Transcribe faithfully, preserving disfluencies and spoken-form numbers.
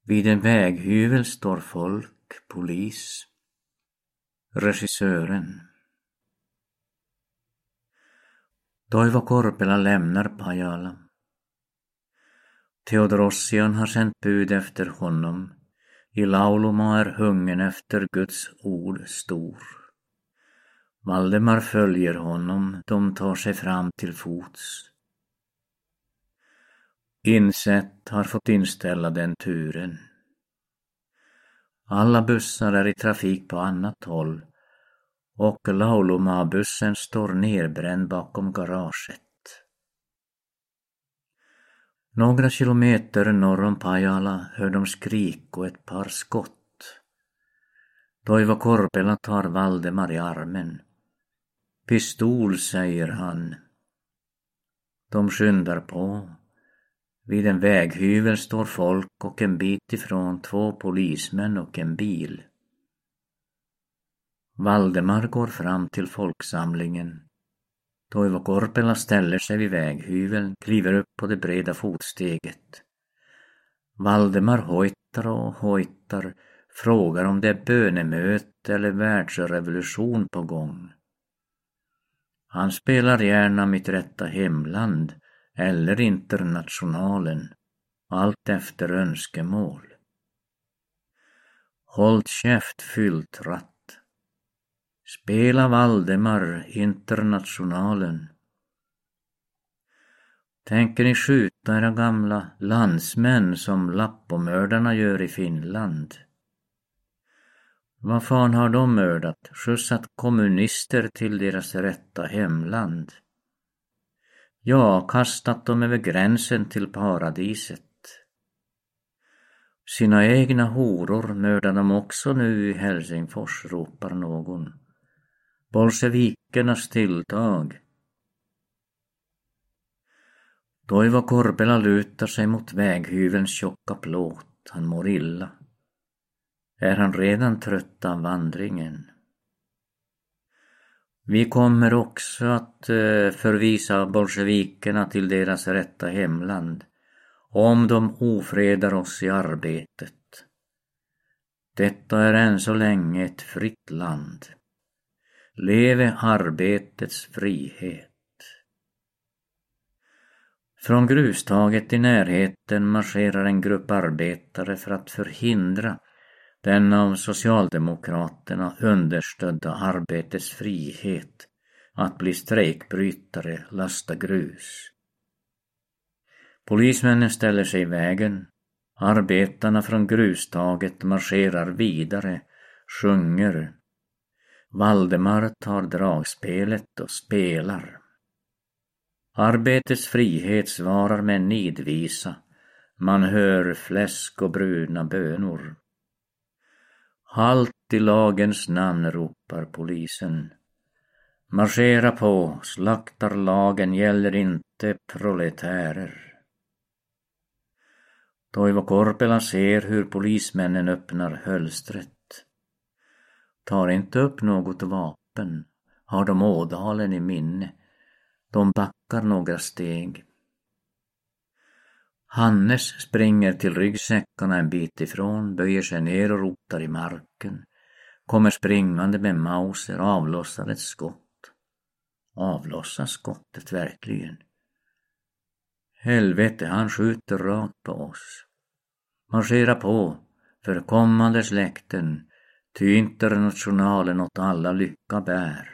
Vid en väghyvel står folk, polis. Regissören. Toivo Korpela lämnar Pajala. Theodorossian har sänt bud efter honom. I Lauluma är hungern efter Guds ord stor. Valdemar följer honom, de tar sig fram till fots. Insett har fått inställa den turen. Alla bussar är i trafik på annat håll och Lauluma-bussen står nerbränd bakom garaget. Några kilometer norr om Pajala hör de skrik och ett par skott. Toivo Korpela tar Valdemar i armen. Pistol, säger han. De skyndar på. Vid en väghyvel står folk och en bit ifrån två polismän och en bil. Valdemar går fram till folksamlingen. Toivo Korpela ställer sig vid väghyveln, kliver upp på det breda fotsteget. Valdemar hojtar och hojtar, frågar om det är bönemöte eller världsrevolution på gång. Han spelar gärna Mitt rätta hemland eller Internationalen, allt efter önskemål. Håll käft, fylltratt. Spela Valdemar, Internationalen. Tänker ni skjuta era gamla landsmän som lappomördarna gör i Finland? Vad fan har de mördat? Skjutsat kommunister till deras rätta hemland? Ja, kastat dem över gränsen till paradiset. Sina egna horor mördar de också nu i Helsingfors, ropar någon. Bolsjevikernas tilltag. Toivo Korpela lutar sig mot väghyvelns tjocka plåt. Han mår illa. Är han redan trött av vandringen? Vi kommer också att eh, förvisa bolsjevikerna till deras rätta hemland, om de ofredar oss i arbetet. Detta är än så länge ett fritt land. Leve arbetets frihet. Från grustaget i närheten marscherar en grupp arbetare för att förhindra den av Socialdemokraterna understödda arbetets frihet att bli strejkbrytare, lasta grus. Polismännen ställer sig i vägen. Arbetarna från grustaget marscherar vidare, sjunger. Valdemar tar dragspelet och spelar. Arbetets frihet svarar med en nidvisa. Man hör fläsk och bruna bönor. Halt i lagens namn, ropar polisen. Marschera på, slaktar lagen gäller inte proletärer. Toivo Korpela ser hur polismännen öppnar hölstret. Tar inte upp något vapen, har de Ådalen i minne. De backar några steg. Hannes springer till ryggsäckarna en bit ifrån, böjer sig ner och rotar i marken. Kommer springande med Mauser, avlossar ett skott. Avlossar skottet verkligen? Helvete, han skjuter rakt på oss. Marschera på, för kommande släkten, ty Internationalen åt alla lycka bär.